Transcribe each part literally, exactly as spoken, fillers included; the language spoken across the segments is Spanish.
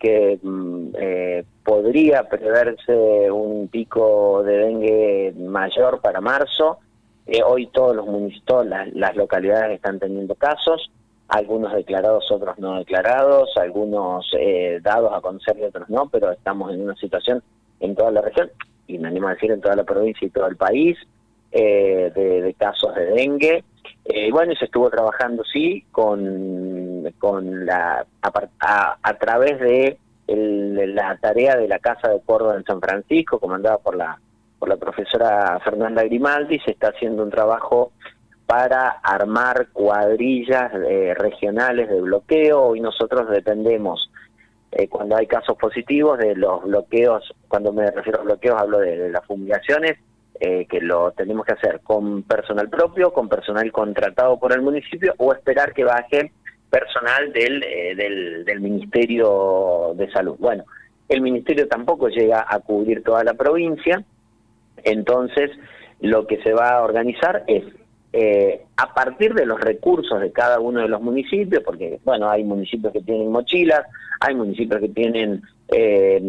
que mm, eh, podría preverse un pico de dengue mayor para marzo. Eh, hoy todos los municipios, las, las localidades están teniendo casos, algunos declarados, otros no declarados, algunos eh, dados a conocer y otros no, pero estamos en una situación en toda la región, y me animo a decir en toda la provincia y todo el país, eh, de, de casos de dengue. Eh, bueno, y se estuvo trabajando, sí, con, con la a, a, a través de el, la tarea de la Casa de Córdoba en San Francisco, comandada por la por la profesora Fernanda Grimaldi. Se está haciendo un trabajo para armar cuadrillas eh, regionales de bloqueo, y nosotros dependemos, eh, cuando hay casos positivos, de los bloqueos. Cuando me refiero a bloqueos hablo de, de las fumigaciones, eh, que lo tenemos que hacer con personal propio, con personal contratado por el municipio, o esperar que baje personal del, eh, del, del Ministerio de Salud. Bueno, el Ministerio tampoco llega a cubrir toda la provincia, entonces lo que se va a organizar es, eh, a partir de los recursos de cada uno de los municipios, porque bueno, hay municipios que tienen mochilas, hay municipios que tienen eh,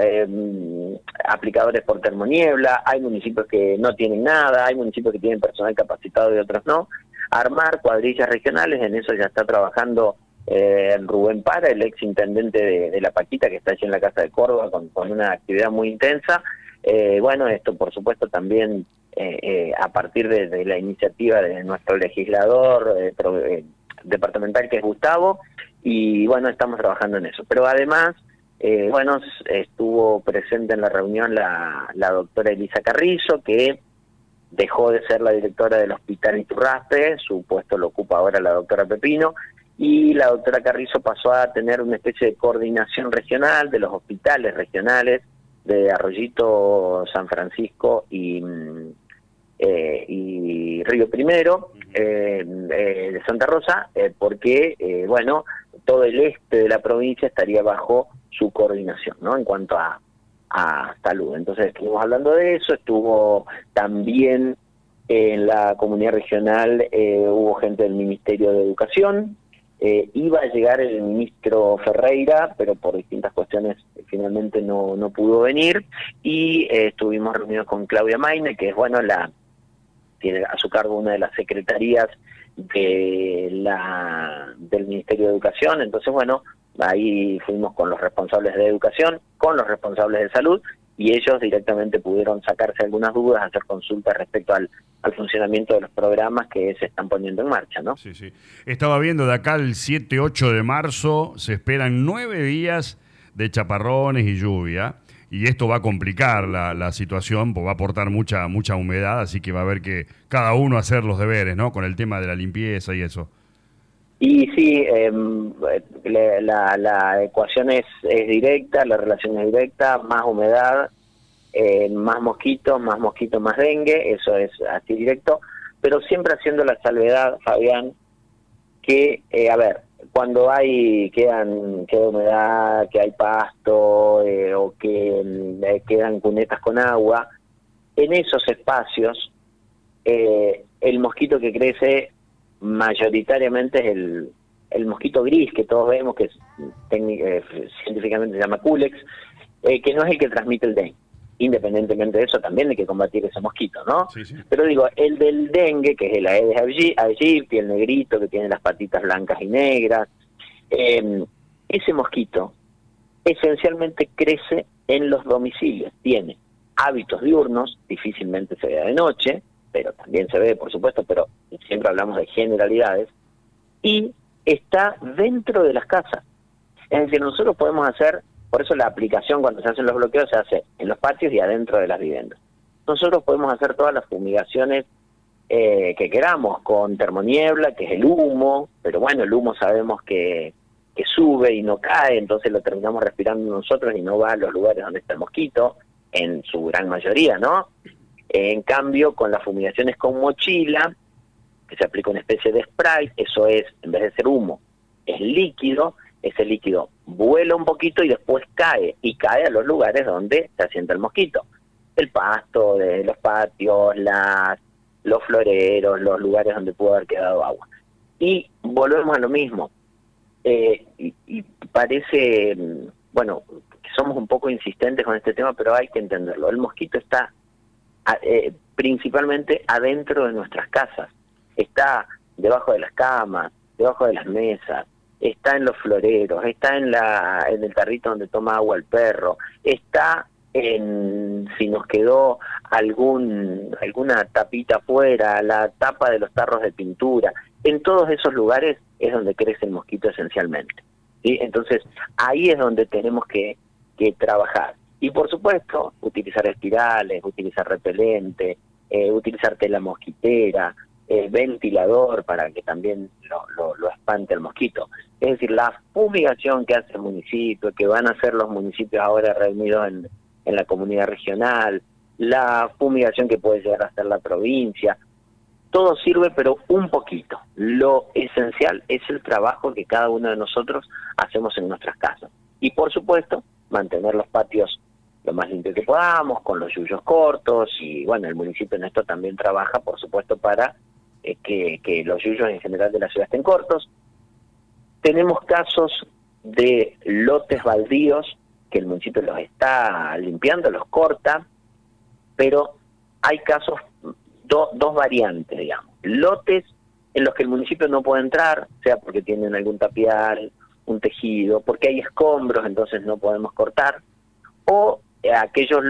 eh, aplicadores por termoniebla, hay municipios que no tienen nada, hay municipios que tienen personal capacitado y otros no. Armar cuadrillas regionales, en eso ya está trabajando eh, Rubén Para, el ex intendente de, de La Paquita, que está allí en la Casa de Córdoba con, con una actividad muy intensa. Eh, bueno, esto por supuesto también eh, eh, a partir de, de la iniciativa de nuestro legislador eh, pro, eh, departamental, que es Gustavo, y bueno, estamos trabajando en eso. Pero además, eh, bueno, estuvo presente en la reunión la, la doctora Elisa Carrizo, que dejó de ser la directora del Hospital Iturraspe, su puesto lo ocupa ahora la doctora Pepino, y la doctora Carrizo pasó a tener una especie de coordinación regional de los hospitales regionales de Arroyito, San Francisco y, eh, y Río Primero, eh, eh, de Santa Rosa, eh, porque, eh, bueno, todo el este de la provincia estaría bajo su coordinación, ¿no?, en cuanto a, a salud. Entonces estuvimos hablando de eso, estuvo también en la comunidad regional, eh, hubo gente del Ministerio de Educación. Eh, iba a llegar el ministro Ferreira, pero por distintas cuestiones eh, finalmente no, no pudo venir, y eh, estuvimos reunidos con Claudia Maine, que es, bueno, la tiene a su cargo una de las secretarías de la del Ministerio de Educación. Entonces, bueno, ahí fuimos con los responsables de Educación, con los responsables de Salud, y ellos directamente pudieron sacarse algunas dudas, hacer consultas respecto al, al funcionamiento de los programas que se están poniendo en marcha, ¿no? Sí, sí. Estaba viendo de acá el siete ocho de marzo, se esperan nueve días de chaparrones y lluvia, y esto va a complicar la, la situación, pues va a aportar mucha, mucha humedad, así que va a haber que cada uno hacer los deberes, ¿no?, con el tema de la limpieza y eso. Y sí, eh, la, la ecuación es, es directa, la relación es directa: más humedad, eh, más mosquitos, más mosquitos, más dengue, eso es así directo, pero siempre haciendo la salvedad, Fabián, que, eh, a ver, cuando hay quedan queda humedad, que hay pasto, eh, o que eh, quedan cunetas con agua, en esos espacios eh, el mosquito que crece mayoritariamente es el, el mosquito gris, que todos vemos, que es, eh, científicamente se llama Culex, eh, que no es el que transmite el dengue. Independientemente de eso, también hay que combatir ese mosquito, ¿no? Sí, sí. Pero digo, el del dengue, que es el Aedes aegypti, el negrito, que tiene las patitas blancas y negras, eh, ese mosquito esencialmente crece en los domicilios, tiene hábitos diurnos, difícilmente se ve de noche, pero también se ve, por supuesto, pero siempre hablamos de generalidades, y está dentro de las casas. Es decir, nosotros podemos hacer, por eso la aplicación cuando se hacen los bloqueos se hace en los patios y adentro de las viviendas. Nosotros podemos hacer todas las fumigaciones eh, que queramos, con termoniebla, que es el humo, pero bueno, el humo sabemos que, que sube y no cae, entonces lo terminamos respirando nosotros y no va a los lugares donde está el mosquito, en su gran mayoría, ¿no? En cambio, con las fumigaciones con mochila, que se aplica una especie de spray, eso es, en vez de ser humo, es líquido, ese líquido vuela un poquito y después cae, y cae a los lugares donde se asienta el mosquito. El pasto, de los patios, las, los floreros, los lugares donde pudo haber quedado agua. Y volvemos a lo mismo. Eh, y, y parece bueno, somos un poco insistentes con este tema, pero hay que entenderlo. El mosquito está eh, principalmente adentro de nuestras casas, está debajo de las camas, debajo de las mesas, está en los floreros, está en la en el tarrito donde toma agua el perro, está en si nos quedó algún alguna tapita afuera, la tapa de los tarros de pintura. En todos esos lugares es donde crece el mosquito esencialmente, ¿sí? Entonces ahí es donde tenemos que, que trabajar. Y por supuesto, utilizar espirales, utilizar repelente, eh, utilizar tela mosquitera, eh, ventilador para que también lo, lo, lo espante el mosquito. Es decir, la fumigación que hace el municipio, que van a hacer los municipios ahora reunidos en, en la comunidad regional, la fumigación que puede llegar a hacer la provincia, todo sirve, pero un poquito. Lo esencial es el trabajo que cada uno de nosotros hacemos en nuestras casas. Y por supuesto, mantener los patios lo más limpio que podamos, con los yuyos cortos, y bueno, el municipio en esto también trabaja, por supuesto, para eh, que, que los yuyos en general de la ciudad estén cortos. Tenemos casos de lotes baldíos que el municipio los está limpiando, los corta, pero hay casos, do, dos variantes, digamos. Lotes en los que el municipio no puede entrar, sea porque tienen algún tapial, un tejido, porque hay escombros, entonces no podemos cortar, o eh, aquellos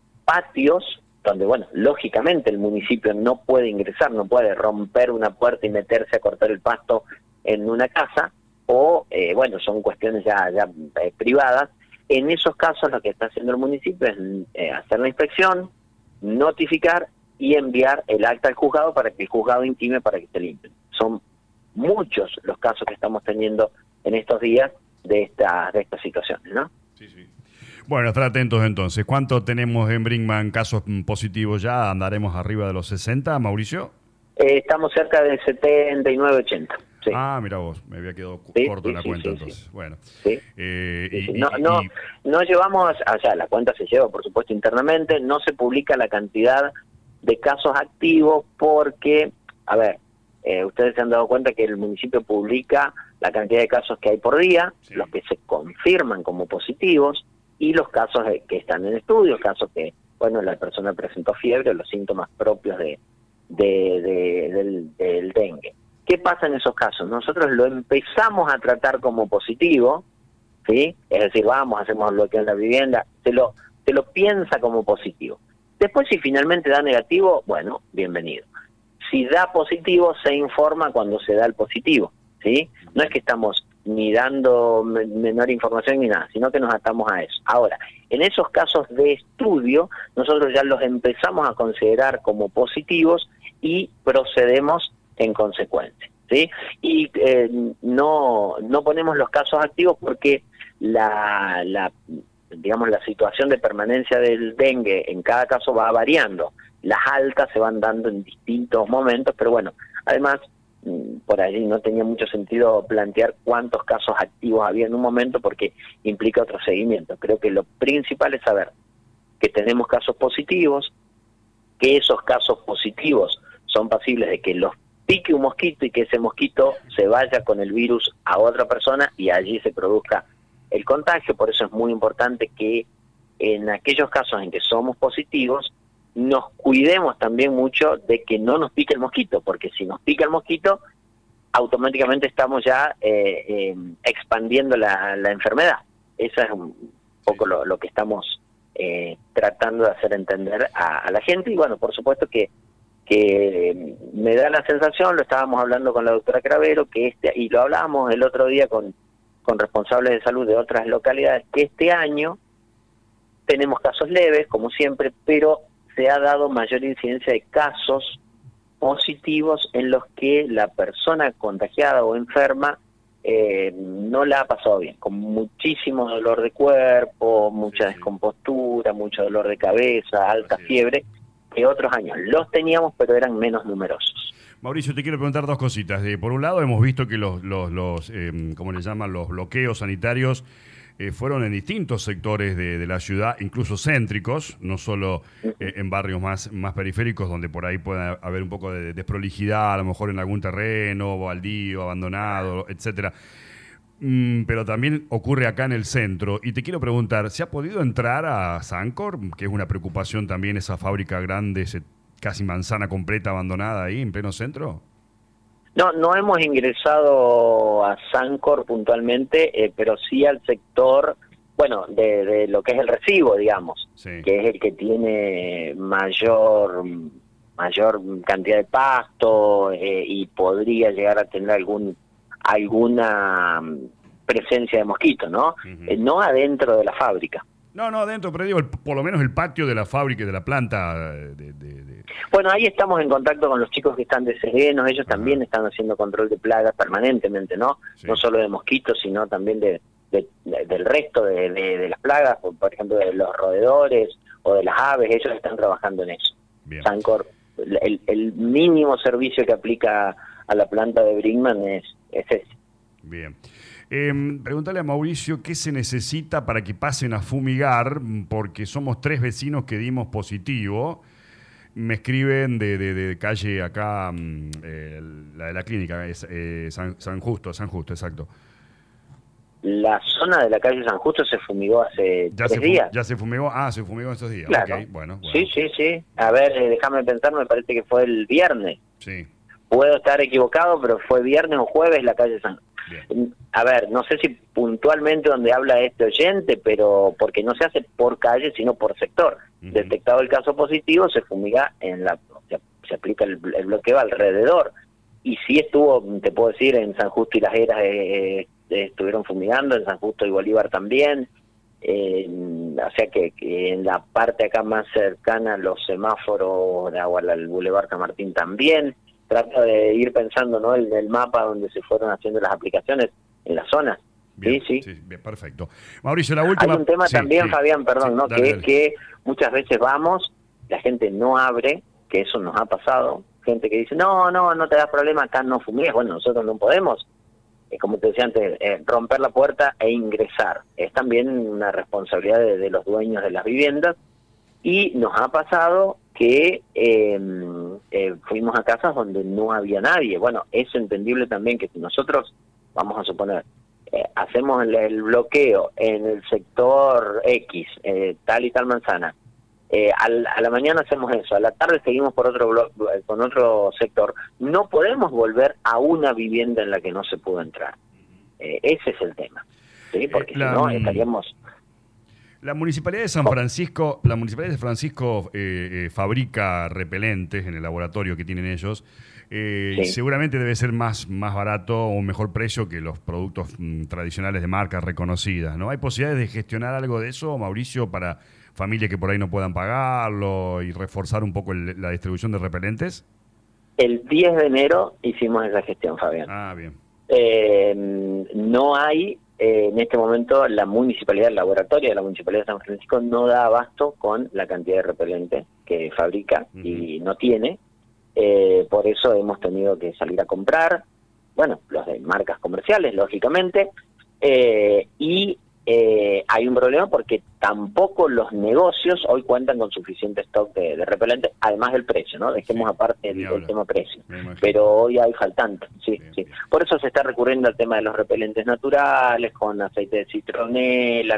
patios donde, bueno, lógicamente el municipio no puede ingresar, no puede romper una puerta y meterse a cortar el pasto en una casa, o, eh, bueno, son cuestiones ya, ya eh, privadas. En esos casos lo que está haciendo el municipio es eh, hacer la inspección, notificar y enviar el acta al juzgado para que el juzgado intime para que se limpien. Son muchos los casos que estamos teniendo en estos días de, esta, de estas situaciones, ¿no? Sí, sí. Bueno, estar atentos entonces. ¿Cuánto tenemos en Brinkmann casos positivos ya? ¿Andaremos arriba de los sesenta, Mauricio? Eh, estamos cerca de setenta y nueve, ochenta. Sí. Ah, mira vos, me había quedado sí, corto sí, en la sí, cuenta sí, entonces. Sí. Bueno. Sí. Eh, Sí, y, sí. No, y, no, y... no llevamos, o sea, la cuenta se lleva, por supuesto, internamente, no se publica la cantidad de casos activos porque, a ver, eh, ustedes se han dado cuenta que el municipio publica la cantidad de casos que hay por día, sí, los que se confirman como positivos y los casos de, que están en estudio, casos que, bueno, la persona presentó fiebre, los síntomas propios de, de, de del, del dengue. ¿Qué pasa en esos casos? Nosotros lo empezamos a tratar como positivo, ¿sí? Es decir, vamos, hacemos bloqueo en la vivienda, se lo, se lo piensa como positivo. Después, si finalmente da negativo, bueno, bienvenido. Si da positivo, se informa cuando se da el positivo, ¿sí? No es que estamos ni dando menor información ni nada, sino que nos atamos a eso. Ahora, en esos casos de estudio, nosotros ya los empezamos a considerar como positivos y procedemos en consecuencia, ¿sí? Y eh, no no ponemos los casos activos porque la, la digamos la situación de permanencia del dengue en cada caso va variando. Las altas se van dando en distintos momentos, pero bueno, además por allí no tenía mucho sentido plantear cuántos casos activos había en un momento porque implica otro seguimiento. Creo que lo principal es saber que tenemos casos positivos, que esos casos positivos son pasibles de que los pique un mosquito y que ese mosquito se vaya con el virus a otra persona y allí se produzca el contagio. Por eso es muy importante que en aquellos casos en que somos positivos nos cuidemos también mucho de que no nos pique el mosquito, porque si nos pica el mosquito automáticamente estamos ya eh, eh, expandiendo la, la enfermedad. Eso es un poco lo, lo que estamos eh, tratando de hacer entender a, a la gente. Y bueno, por supuesto que que me da la sensación, lo estábamos hablando con la doctora Cravero, que este, y lo hablábamos el otro día con, con responsables de salud de otras localidades, que este año tenemos casos leves, como siempre, pero se ha dado mayor incidencia de casos positivos en los que la persona contagiada o enferma eh, no la ha pasado bien, con muchísimo dolor de cuerpo, mucha sí, sí. descompostura, mucho dolor de cabeza, alta Así fiebre, que otros años los teníamos, pero eran menos numerosos. Mauricio, te quiero preguntar dos cositas. Eh, por un lado, hemos visto que los, los, los eh, ¿cómo le llaman? Los bloqueos sanitarios eh, fueron en distintos sectores de, de la ciudad, incluso céntricos, no solo eh, en barrios más, más periféricos, donde por ahí puede haber un poco de desprolijidad, a lo mejor en algún terreno, baldío, abandonado, etcétera. Mm, pero también ocurre acá en el centro. Y te quiero preguntar, ¿se ha podido entrar a Sancor? Que es una preocupación también, esa fábrica grande, ese, casi manzana completa abandonada ahí en pleno centro. No, no hemos ingresado a Sancor puntualmente, eh, pero sí al sector, bueno, de, de lo que es el recibo, digamos, Sí. que es el que tiene mayor mayor cantidad de pasto eh, y podría llegar a tener algún alguna presencia de mosquitos, ¿no? Uh-huh. Eh, no adentro de la fábrica. No, no, adentro, pero digo, el, por lo menos el patio de la fábrica y de la planta. De, de, de... Bueno, ahí estamos en contacto con los chicos que están de serenos, ellos Ajá. también están haciendo control de plagas permanentemente, ¿no? Sí. No solo de mosquitos, sino también de, de, de del resto de, de, de las plagas, por, por ejemplo, de los roedores o de las aves, ellos están trabajando en eso. Bien. Sancor, el, el mínimo servicio que aplica a la planta de Brinkmann es, es ese. Bien. Eh, pregúntale a Mauricio qué se necesita para que pasen a fumigar, porque somos tres vecinos que dimos positivo. Me escriben de, de, de calle acá, eh, la de la clínica, es, eh, San, San Justo, San Justo, exacto. La zona de la calle San Justo se fumigó hace ya tres se días. ¿Ya se fumigó? Ah, se fumigó estos días. Claro. Okay, bueno, bueno. Sí, sí, sí. A ver, eh, déjame pensar, me parece que fue el viernes. Sí. Puedo estar equivocado, pero fue viernes o jueves la calle San Justo. Bien. A ver, no sé si puntualmente donde habla este oyente, pero porque no se hace por calle, sino por sector. Uh-huh. Detectado el caso positivo, se fumiga en la, se, se aplica el, el bloqueo alrededor. Y sí estuvo, te puedo decir, en San Justo y Las Heras eh, eh, estuvieron fumigando, en San Justo y Bolívar también. Eh, o sea que, que en la parte acá más cercana a los semáforos de agua, al Boulevard San Martín también. Trata de ir pensando, ¿no? El, el mapa donde se fueron haciendo las aplicaciones en la zona. Bien, sí, sí. sí bien, perfecto. Mauricio, la última... Hay un tema sí, también, sí, Fabián, perdón, sí, ¿no? Dale, que dale. es que muchas veces vamos, la gente no abre, que eso nos ha pasado. Gente que dice, no, no, no te das problema, acá no fumigues. Bueno, nosotros no podemos, eh, como te decía antes, eh, romper la puerta e ingresar. Es también una responsabilidad de, de los dueños de las viviendas. Y nos ha pasado que eh, eh, fuimos a casas donde no había nadie. Bueno, es entendible también que si nosotros, vamos a suponer, eh, hacemos el, el bloqueo en el sector X, eh, tal y tal manzana, eh, al, a la mañana hacemos eso, a la tarde seguimos por otro blo con otro sector, no podemos volver a una vivienda en la que no se pudo entrar. Eh, ese es el tema, ¿sí? Porque eh, la... si no estaríamos... La Municipalidad de San Francisco, la Municipalidad de Francisco eh, eh, fabrica repelentes en el laboratorio que tienen ellos. Eh, sí. Seguramente debe ser más, más barato o un mejor precio que los productos mm, tradicionales de marcas reconocidas, ¿no? ¿Hay posibilidades de gestionar algo de eso, Mauricio, para familias que por ahí no puedan pagarlo y reforzar un poco el, la distribución de repelentes? El diez de enero hicimos esa gestión, Fabián. Ah, bien. Eh, no hay... Eh, en este momento la municipalidad, el laboratorio de la Municipalidad de San Francisco no da abasto con la cantidad de repelente que fabrica uh-huh. y no tiene, eh, por eso hemos tenido que salir a comprar, bueno, los de marcas comerciales, lógicamente, eh, y eh, hay un problema porque tampoco los negocios hoy cuentan con suficiente stock de, de repelente, además del precio, ¿no? Dejemos sí, aparte el, el tema precio, pero hoy hay faltante, sí, bien, sí. Bien. Por eso se está recurriendo al tema de los repelentes naturales, con aceite de citronela,